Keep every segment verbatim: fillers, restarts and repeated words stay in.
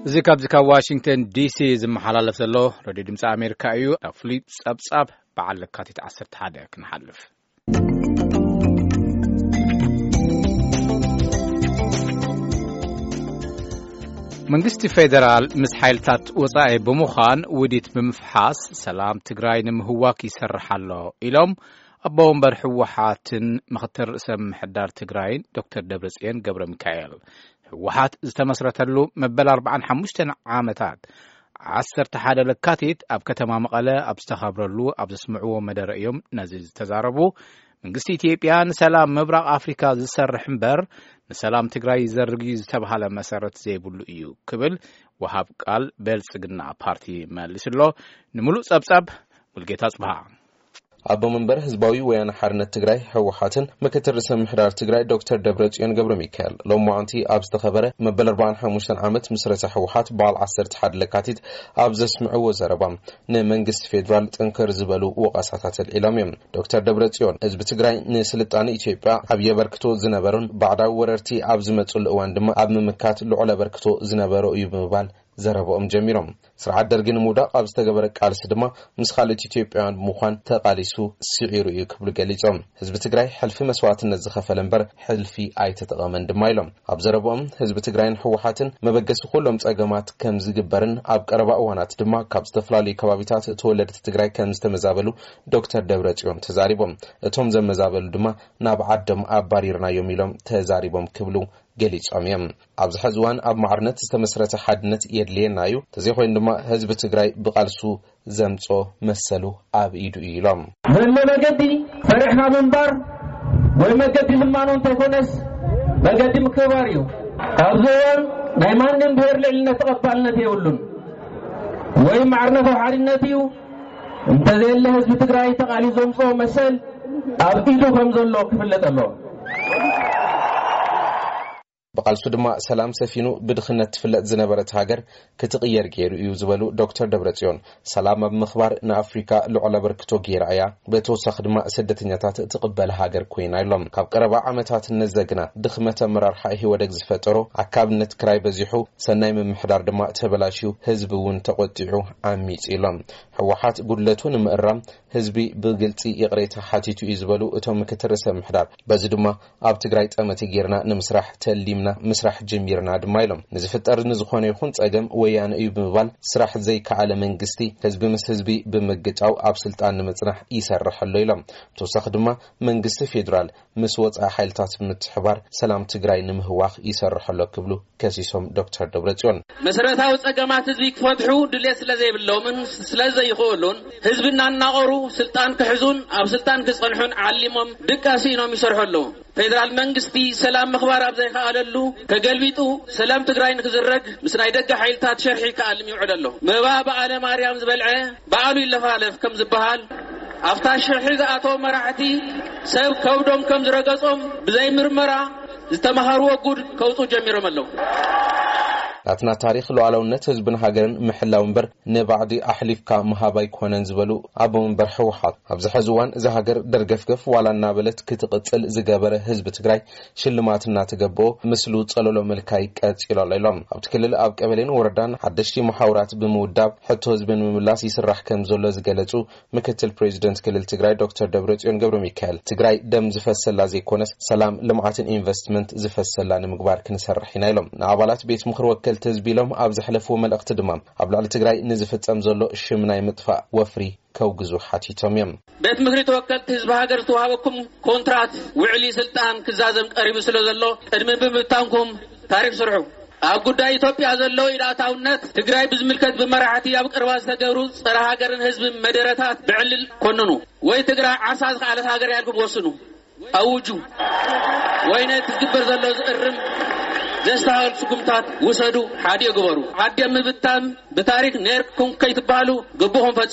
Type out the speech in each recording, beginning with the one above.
زكاب زكا واشنطن دي سي زمحلالف زلو راديو دمص امريكا ايو افليب صبصاب بعل كاتيت عشرة حدا كنحلف منغستي فيدرال مسحيلتات وصاي بمخان وديت بمفحاس سلام تግራይ ንምህዋክ ይሰርሓሎ ኢሎም አቦወንበር ሕወሓትን ምኽትር ሰም ሕዳር ትግራይን ዶክተር ደብረጽዮን ገብረ ሚካኤል ሕወሓት ዝተመስረተሉ መበል أربعة وخمسين ዓመታት عشرة حدا ለካቲት ኣብ ከተማ መቐለ ኣብ ዝተኻብረሉ ኣብ ዝስምዕዎ መደረ እዮም ነዚ ዝተዛረቡ መንግስቲ ኢትዮጵያ ንሰላም ምብራቅ አፍሪካ ዝሰርሕ እምበር ንሰላም ትግራይ ዘርጊ ዝተባሃለ መሰረት ዘይብሉ እዩ ክብል ወሃብ ቃል በልጽግና ፓርቲ መልስሎ ንሙሉእ ጸብጸብ ሙልጌታ ጽባህ አቦ መንበር ህዝባዊ ወያነ ሓርነት ትግራይ ሕወሓትን ምክትል ሰም ሕዳር ትግራይ ዶክተር ደብረጽዮን ገብረ ሚካኤል ሎማዓንቲ ኣብ ዝተኸበረ መበል أربعة وخمسين ዓመት ምስረታ ሕወሓት ባል عشرة حدا ለካቲት ኣብ ዘስምዕዎ ዘረባ ንመንግስቲ ፌደራል ጥንክር ዝበሉ ወቃሳታት ኢሎም እዮም ዶክተር ደብረጽዮን ህዝቢ ትግራይ ንስልጣነ ኢትዮጵያ ኣብ የበርክቶ ዝነበሩን ባዕዳዊ ወረርቲ ኣብ ዝመጹሉ እዋን ድማ ኣብ ምምካት ልዑል በርክቶ ዝነበሩ እዩ ብምባል ዘረቦም ጀሚሮም ስርዓት ደርግን ሙዳቅ ኣብ ዝተገበረ ቃልስ ድማ ምስ ካልኦት ኢትዮጵያውያን ምዃን ተቃሊሱ ሲዒሩ እዩ ክብሉ ገሊጾም ህዝቢ ትግራይ ሕልፊ መስዋዕትነት ዝኸፈለ እምበር ሕልፊ ኣይተጠቐመን ድማ ኢሎም ኣብ ዘረቦም ህዝቢ ትግራይን ሕወሓትን መበገሲ ኩሎም ጸገማት ከም ዝግበርን ኣብ ቀረባ እዋናት ድማ ካብ ዝተፈላለዩ ከባቢታት ተወለድቲ ትግራይ ከም ዝተመዛበሉ ዶክተር ደብረጽዮን ተዛሪቦም እቶም ዘመዛበሉ ድማ ናብ ዓዶም ኣባሪርናዮም ኢሎም ተዛሪቦም ክብሉ ገሊጾም ኣብ ዝሕዝዋን ኣብ ማዕርነት ዝተመስረተ ሓድነት የድልየና እዩ ተዘይኮይን ድማ ህዝቢ ትግራይ ብቃልሱ ዘምጾ መሰሉ ኣብ ኢዱ ኢሎም መገዲ ፈርሕና ምንባር ወይ መገዲ ልማኖ እንተይኮነስ መገዲ ምክባር እዩ ኣብዞን ናይ ማንም ብሄር ልዕልነት ተቐባልነት የብሉን ወይ ማዕርነት ሓድነት እዩ እንተዘይለ ህዝቢ ትግራይ ተቃሊ ዘምጾ መሰል ኣብ ኢዱ ከም ዘሎ ክፍለጥ ኣሎ በቃልሱ ድማ ሰላም ሰፊኑ ብድኽነት ትፍለጥ ዝነበረት ሃገር ክትቅየር ገይሩ እዩ ዝበሉ ዶክተር ደብረጽዮን ሰላም ኣብ ምኽባር ንአፍሪካ ልዑል በርክቶ ገይራያ በተወሳኺ ድማ ስደተኛታት ትቅበል ሃገር ኮይና ኢሎም ካብ ቀረባ ዓመታት ነዘግና ድኽመት መራርሓ ህይወት ዝፈጠሮ አካብነት ክራይ በዚሑ ሰናይ ምምሕዳር ድማ ተበላሽዩ ህዝቢ እውን ተቆጢዑ ዓሚጽ ኢሎም ሕወሓት ጉድለቱን ምእራም ህዝቢ ብግልጽ ይቅሬታ ሓቲቱ እዩ ዝበሉ እቶም ምክትል ምምሕዳር በዚ ድማ ኣብ ትግራይ ጠመት ገይርና ንምስራሕ ተሊም مسرح جميرنا دمايلم نزفتر نزخون يخون ጸገም ወያነ እዩ ብምባል ስራሕ ዘይከዓለ መንግስቲ ህዝቢ ምስ ህዝቢ ብምግጫው ኣብ ስልጣን ንምጽናሕ ይሰርሐሉ ኢሎም ተወሳኺ ድማ መንግስቲ ፌደራል ምስ ወጻ ሓይልታት ምትሕባር ሰላም ትግራይ ንምህዋኽ ይሰርሐሉ ክብሉ ከሲሶም ዶክተር ደብረጽዮን መሰረታዊ ጸገማት ህዝቢ ክፈትሑ ድሌት ስለዘይብሎምን ስለዘይኽእሉን ህዝብና እናቆሩ ስልጣን ክሕዙን ኣብ ስልጣን ክጸንሑን ዓሊሞም ድቃሲኖም ይሰርሐሉ ፌደራል መንግስቲ ሰላም ምኽባር ኣብ ዘይከኣለሉ ከገልቢጡ ሰላም ትግራይ ንክዝረግ ምስ ናይ ደገ ሓይልታት ሸርሒ ከኣልም ይውዕለሎ መባ በዓለ ማርያም ዝበልዐ በዓሉ ይለፋለፍ ከም ዝበሃል ኣፍታ ሸርሒ ዝኣቶ መራሕቲ ሰብ ከብዶም ከም ዝረገጾም ብዘይ ምርመራ ዝተመሃርዎ ጉድ ከውጡ ጀሚሮም ኣለዉ አትና ታሪክ ሉዓላውነት ህዝብን ሃገርን ምሕላው እምበር ንባዕዲ አሕሊፍካ መሃባይ ኮነን ዝበሉ አቦ መንበር ሕወሓት ኣብ ዝሕዝዋን እዚ ሃገር ደርገፍገፍ ዋላና በለት ክትቅጽል ዝገበረ ህዝብ ትግራይ ሽልማትና ተገቦ ምስሉ ጸለሎ መልካይ ቀጽሎ ኢሎም ኣብ ትክልል ኣብ ቀበሌን ወረዳን ሓደሽቲ መሓውራት ብምውዳብ ሕቶ ህዝብን ምምላስ ይስራሕ ከም ዘሎ ዝገለጹ ምክትል ፕሬዚደንት ክልል ትግራይ ዶክተር ደብረጽዮን ገብረ ሚካኤል ትግራይ ደም ዝፈሰላ ዘይኮነስ ሰላም ልምዓትን ኢንቨስትመንት ዝፈሰላ ንምግባር ክንሰርሕ ኢና ኢሎም ንኣባላት ቤት ምክር ወከል ተዝቢሎም ኣብ ዝሕለፉ መልእኽቲ ድማ ኣብ ላዕሊ ትግራይ ንዝፍጸም ዘሎ ሽምናይ ምጥፋእ ወፍሪ ከውግዙ ሓቲቶም እዮም ቤት ምክሪ ተወከልቲ ህዝቢ ሃገር ተዋሃበኩም ኮንትራት ውዕሊ ስልጣን ክዛዘም ቀሪቡ ስለ ዘሎ ቅድሚ ብምብታንኩም ታሪክ ስርሑ ኣብ ጉዳይ ኢትዮጵያ ዘሎ ኢዳታውነት ትግራይ ብዝምልከት ብመራሕቲ ኣብ ቅርባ ዝተገብሩ ፀረ ሃገርን ህዝቢ መደረታት ብዕልል ኮንኑ ወይ ትግራይ ዓሳ ዝኻለት ሃገር ያልኩም ወስኑ ኣውጁ ወይ ነቲ ዝግበር ዘሎ ዝእርም ዘስተሃል ስጉምታት ወሰዱ ሓዲ ይግበሩ ዓዲ ምብታም በታሪክ ነርኩም ከይትባሉ ግቡኹም ፈጽሙ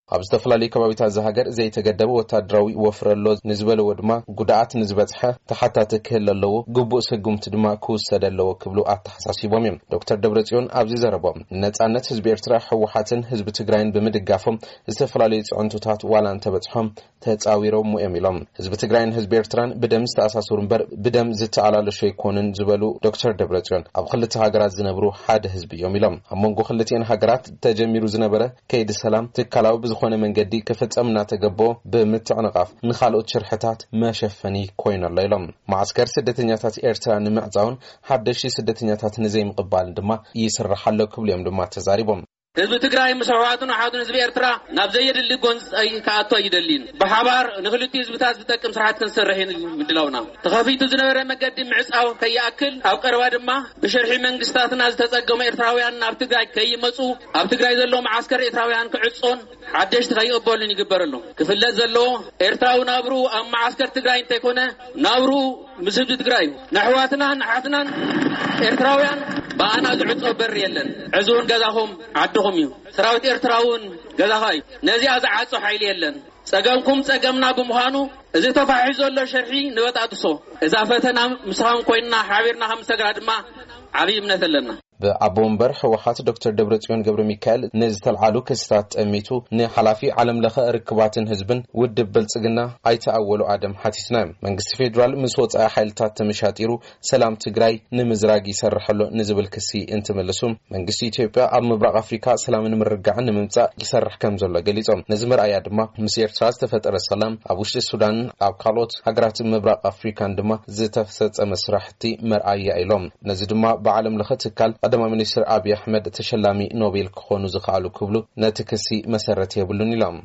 ኣብ ዝተፈላልዩ ከባቢታት ዝሃገር ዘይተገደበ ወታደራዊ ወፍረሎ ንዝበለ ወድማ ጉዳኣት ንዝበጽሐ ተሓታተ ክህለለዎ ግቡእ ስጉምቲ ድማ ክውሰደለዎ ክብሉ ኣተሓሳሲቦም እዮም ዶክተር ደብረጽዮን ኣብዚ ዘረቦም ነጻነት ህዝቢ ኤርትራ ህወሓትን ህዝቢ ትግራይን ብምድጋፎም ዝተፈላልዩ ጽዕንቱታት ዋላ እንተበጽሖም ተጻዊሮም እዮም ኢሎም ህዝቢ ትግራይን ህዝቢ ኤርትራን ብደም ዝተኣሳሰሩ እምበር ብደም ዝተዓላለሹ ይኮኑን ዝበሉ ዶክተር ደብረጽዮን ኣብ ክልተ ሃገራት ዝነብሩ ሓደ ህዝቢ እዮም ኢሎም ኣብ መንጎ ክልቲአን ሃገራት ተጀሚሩ ዝነበረ ከይዲ ሰላም ትካላዊ ዝኾነ መንገዲ ክፍጸምና ተገቦ ብምትዕንቃፍ ንኻልኦት ሽርሕታት መሸፈኒ ኮይነሎ ኢሎም ማዕስከር ስደተኛታት ኤርትራ ንምዕዛውን ሓደሽቲ ስደተኛታት ንዘይምቕባል ድማ ይስራሓሎ ክብሉ እዮም ድማ ተዛሪቦም ህዝቢ ትግራይ መስዋዕቱን ሓዱን ህዝቢ ኤርትራ ናብ ዘየድሊ ጎንጽ ኣይ ከኣቶ ይደሊን በሓባር ንኽልቲ ህዝብታት ዝጠቅም ስርዓት ክንሰርሕ ምድላውና ተኸፊቱ ዝነበረ መገዲ ምዕጻው ከይኣክል ኣብ ቀረባ ድማ ብሸርሒ መንግስታትና ዝተጸገሙ ኤርትራውያን ናብ ትግራይ ከይመጹ ኣብ ትግራይ ዘሎ ማዓስከር ኤርትራውያን ክዕጾን ሓደሽቲ ከይቕበሉን ይግበረሉ ክፍለጥ ዘሎ ኤርትራዊ ናብሩ ኣብ ማዓስከር ትግራይ እንተይኮነ ናብሩ ምስ ህዝቢ ትግራይ ንኣሕዋትናን ኣሓትናን ኤርትራውያን በኣና ዝዕጾ በሪ የለን ዕዙውን ገዛኹም ዓድኹም እዩ ሰራዊት ኤርትራውን ገዛኻይ ነዚኣ ዝዓጾ ሓይሊ የለን ጸገምኩም ጸገምና ብምዃኑ እዚ ተፋሒዙ ዘሎ ሸርሒ ንበጣጥሶ እዛ ፈተና ምስኻን ኮይንና ሓቢርና ከምሰግራ ድማ ዓብይ እምነት ኣለና በአቦ ወንበር ህወሓት ዶክተር ደብረጽዮን ገብረ ሚካኤል ነዝተልዓሉ ክስታት ጠሚቱ ንሓላፊ ዓለም ለኸ ርክባትን ህዝብን ውድብ ብልጽግና ኣይተኣወሉ ኣደም ሓቲስና መንግስቲ ፌደራል ምስ ወጻኢ ሓይልታት ተመሻጢሩ ሰላም ትግራይ ንምዝራግ ይሰርሐሎ ንዝብል ክሲ እንትመለሱም መንግስቲ ኢትዮጵያ ኣብ ምብራቅ አፍሪካ ሰላምን ምርጋዕን ንምምጻእ ይሰርሕ ከም ዘሎ ገሊጾም ነዚ መርኣያ ድማ ምስ ኤርትራ ዝተፈጠረ ሰላም ኣብ ውሽጢ ሱዳን ኣብ ካልኦት ሃገራት ምብራቅ አፍሪካን ድማ ዝተፈጸመ ስራሕቲ መርኣያ ኢሎም ነዚ ድማ በዓለም ለኸ ትካል قدما منيستر أبي أحمد تشلامي نوبل كخونو زخالو كبلو نتكسي مسرت يبلو نيلام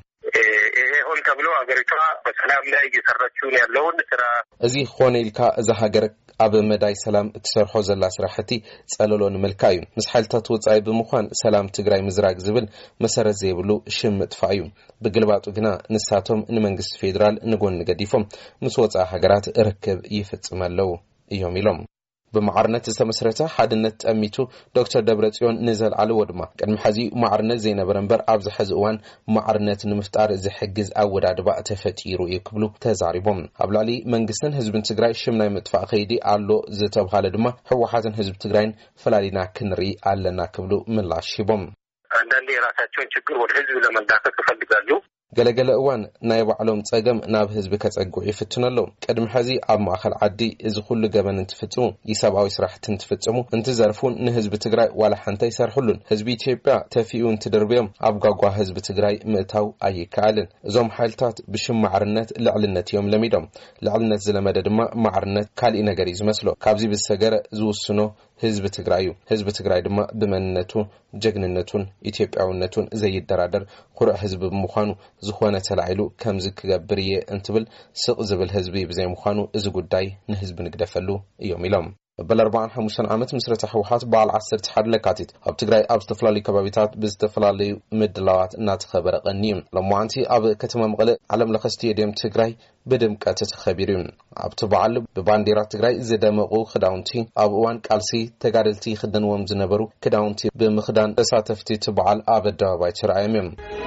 هون كبلو أغريكا بسلام لا يسرتشون يالون ترى أزي خواني لكا إذا هاجرك أب مداي سلام تسرحو زلا سراحتي تسألولون ملكايون مسحالتا توصاي بمخوان سلام تقراي مزراق زبل مسرت زيبلو شم تفايون بقلباتو غنا نساتهم نمنجس فيدرال نقول نقديفهم مسوطا هاجرات ركب يفتمالو إيوم يلوم بمعرنة استمسرته حدنت أميتو دكتور دبرتيون نزل على ودما كان محزي معرنة زينب برنبر أبز حزوان معرنة المفتار زي حجز أول عدباء تفتيرو يقبلو تزاربهم قبلالي منقسن حزب تجراي شمنا متفق خيدي علو زتب خالدما هو حازن حزب تجراين فلالينا كنري علنا قبلو من لاشيبهم عندنا راساتون شكر والحزب لما داخل تفضلوا ገለገለ እዋን ናይ ባዕሎም ጸገም ናብ ህዝቢ ከጸጉዕ ይፍትነሎ ቀድም ሕዚ ኣብ ማእኸል ዓዲ እዚ ኩሉ ገበን እንትፍጽሙ ይሰብኣዊ ስራሕቲ እንትፍጽሙ እንትዘርፉን ንህዝቢ ትግራይ ዋላ ሓንታ ይሰርሑሉን ህዝቢ ኢትዮጵያ ተፊኡ እንትድርብዮም ኣብ ጓጓ ህዝቢ ትግራይ ምእታው ኣይከኣልን እዞም ሓይልታት ብሽም ማዕርነት ልዕልነት እዮም ለሚዶም ልዕልነት ዝለመደ ድማ ማዕርነት ካልእ ነገር እዩ ዝመስሎ ካብዚ ብሰገረ ዝውስኖ ህዝብ ትግራዩ ህዝብ ትግራይ ድማ ብመንነቱ ጀግንነቱን ኢትዮጵያውነቱን ዘይደራደር ቁርእ ህዝብ ብምዃኑ ዝኾነ ተላዒሉ ከምዚ ክገብርየ እንትብል ስቕ ዝብል ህዝቢ ብዘይ ምዃኑ እዚ ጉዳይ ንህዝብ ንግደፈሉ እዮም ኢሎም بل أربعة حموشان عامت مسرة حوحات بعل عصر تحد لكاتيت أب تجري أب استفلالي كبابيتات باستفلالي مدلوات نات خبر قنيم لما عنتي أب كتم مغلق علم لخستي ديم تجري بدم كاتت خبيرين أب تبعل ببانديرات تجري زدمقو خداونتي أب وان كالسي تجارلتي خدن ومزنبرو كداونتي بمخدان تساتفتي تبعل أب الدواباي ترعيمين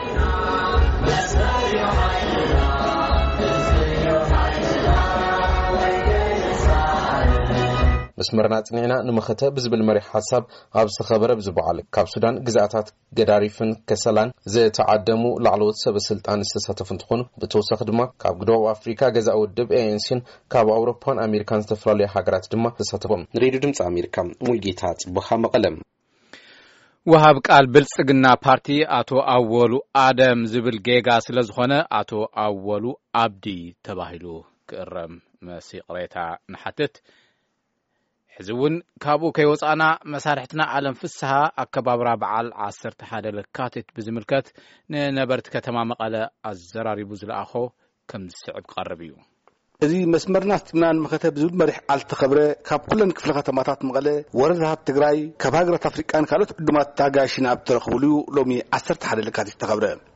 مسمرنا تنينا نمخته بزبل مريح حساب عبس خبره بزبعال كاب سودان جزاتات جداريفن كسلان زي تعدمو لعلوت سب السلطان استساتفن تخون بتوسخ دما كاب جدو أفريقيا جزاء ودب أنسين كاب أوروبان أمريكان استفرالي حجرات دما استساتفهم نريد دمت أمريكا ملقيتات بخام قلم وهاب قال بلصقنا بارتي اتو اولو ادم زبل جيغا سلازخونه اتو اولو عبدي تباهلو كرم مسي قريتا نحتت حزون كابو كيوصانا مسارحتنا عالم فسها اكبابرا بعال عصر تحاد لكاتت بزملكت نبرت كتما مقاله الزراري بوزلاخو كم سعب قربيو እዚ መስመርና ትምናን መከተብ ዝብል መሪሕ አልተኸብረ ካብ ኩለን ክፍለ ከተማታት መቀለ ወረዳታት ትግራይ ካብ ሃገራት አፍሪካን ካልኦት ዕድማት ታጋሽን ኣብ ተረኽቡሉ ሎሚ ዓሰርተ ሓደ ለካቲት ተኸብረ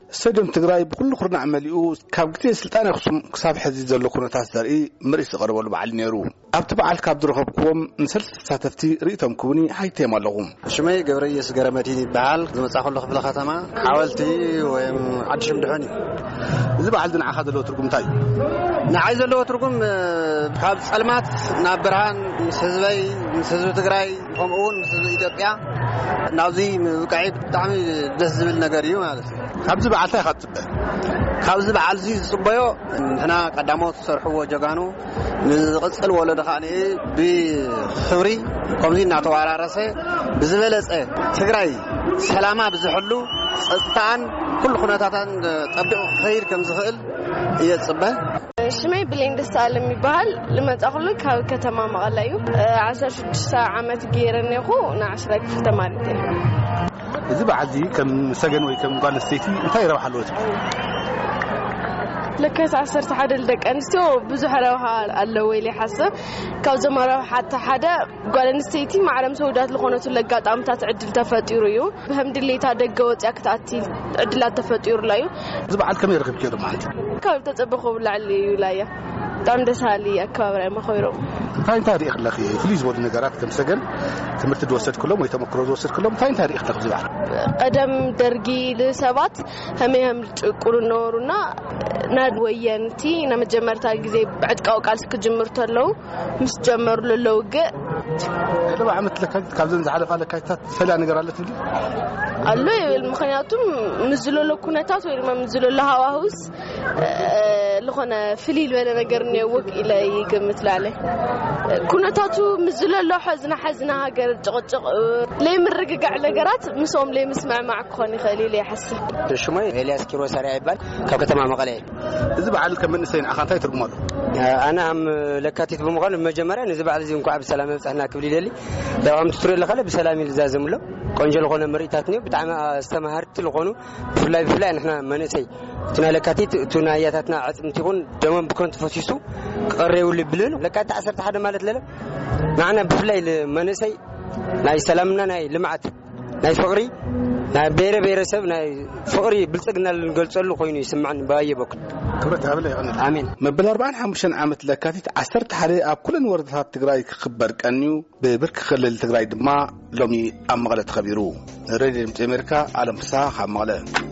استاديوم تግራይ بكل خرنا عمليو ካብ ግዜ ስልጣን ኣክሱም ክሳብ ሕዚ ዘሎ ኩነታት ዘርኢ ምርኢት ዝቀርበሉ በዓል ነይሩ ኣብቲ በዓል ካብ ዝረከብክዎም ንሰልስተ ተሳተፍቲ ርእቶም ክውኒ ሓይተዮም ኣለኹም ሽመይ ገብረየስ ገረመቲ በዓል ዝመጻኸሉ ክፍለ ከተማ ሓወልቲ ወይ ዓዲሽ ምድሕኒ እዚ በዓል ድንዓኻ ዘለዎ ትርጉም እንታይ ንዓይ ዘለዎ ትርጉም ካብ ጸልማት ናብ ብርሃን ምስ ህዝበይ ምስ ህዝቢ ትግራይ ከምኡውን ምስ ህዝቢ ኢትዮጵያ ናብዚ ምብቃዒ ብጣዕሚ ደስ ዝብል ነገር እዩ ማለት እዩ ካብዚ በዓል እንታይ ካጽበ ካብዚ በዓል እዚ ዝጽበዮ ንሕና ቀዳሞት ዝሰርሕዎ ጀጋኑ ንዝቕጽል ወለዶ ኸዓኒ ብኽብሪ ከምዚ እናተወራረሰ ብዝበለጸ ትግራይ ሰላማ ብዝሕሉ ጸጥታን ኩሉ ኩነታታን ጠቢቑ ክኸይድ ከም ዝኽእል እየ ዝጽበ ሽመይ ብሌን ደስታለም ይባሃል ልመጻኸሉ ካብ ከተማ መቐለ እዩ ዓሰርተ ሽዱሽተ ዓመት ገይረኔኹ ንዓሽረ ክፍሊ ተማሪት እየ እዚ በዓል እዚ ከም ሰገን ወይ ከም ጓል ኣንስተይቲ እንታይ ረብሓ ኣለዎ ትብሉ لكن عصرت حدا لدقنستو ብዙሕ ረብሓ ኣለዎ ኢለ ሓስብ ካብዞም ረብሓት ሓደ ጓል ኣንስተይቲ ማዕረም ሰውዳት ዝኾነቱ ለጋጣምታት ዕድል ተፈጢሩ እዩ ብህም ድሌታ ደገ ወጽያ ክትኣቲ ዕድላት ተፈጢሩላ እዩ እዚ በዓል ከመይ ረክብ ከይሩ ማለት ካብ ተጸበኹ ብላዕሊ እዩ ላያ ጣም ደሳሊ ኣከባብራ መኸይሮ እንታይ እንታይ ሪኽ ለኺ ፍሊዝ ወል ነገራት ከም ሰገን ትምህርት ድወሰድ ኩሎም ወይ ተመክሮ ድወሰድ ኩሎም እንታይ እንታይ ሪኽ ለኺ ዝበዓል ቀደም ደርጊ ለሰባት ህመም ጭቁሩ ኖሩና ናድ ወየንቲ ነመጀመርታ ጊዜ ዕጥቃው ቃል ስክጅምር ተለው ምስ ጀመሩ ለለውገ ለባ ዓመት ለካት ካብዘን ዝሓለፋ ለካታት ፈላ ነገር አለ ትብል አሎ ምክንያቱም ምዝለሎ ኩነታት ወይ ድማ ምዝለሎ ሃዋሁስ ለኾነ ፍሊል ወለ ነገር ነው ኢለ ይገምት ላለ ኩነታቱ ምዝለሎ ሐዝና ሐዝና ሀገር ጭቅጭቅ ለምርግጋዕ ነገራት ምሶም ለምስማዕ ማዕ ኮን ይኸሊ ለይሐስብ ሽሞይ ኤልያስ ኪሮስ አሪያ ይባል ካብ ከተማ መቀለ እዚ በዓል ከመንሰይን አኻንታይ ትርጉማሉ انا ام ለካቲት በመቀለ መጀመሪያ ነዚ በዓል እዚ እንኳን በሰላም መጽሐና ክብል ይደሊ ያውም ትትሪ ለኸለ በሰላም ይልዛዘምሎ ቆንጆ ለኾነ መሪታት ነው በጣም አስተማህርት ለኾኑ ፍላይ ፍላይ نحنا መንሰይ ትናለካቲት ቱናያታትና አጽምት ይሁን ደመን ብኮንት ፈሲሱ ቀሬው ልብልን ለካቲት ዓሰርተ ሓደ ማለት ለለ معنا بفላይ መንሰይ ናይ ሰላምና ናይ ልማዓት ናይ ፍቅሪ ናይ ቤረ ቤረሰብ ናይ ፍቅሪ ብልጽግና ልንገልጸሉ ኮይኑ ይስማዕን ባየበኩ ክብረት አብለ ይሁን አሜን መበል أربعة وخمسين ዓመት ለካቲት ዓሰርተ ሓደ ኣብ ኩለን ወረዳታት ትግራይ ክኽበር ቀንዩ ብብርክ ክልል ትግራይ ድማ ሎሚ ኣብ መቐለ ተኸቢሩ ሬድዮ አሜሪካ ዓለም ፍሳሕ ኣብ መቐለ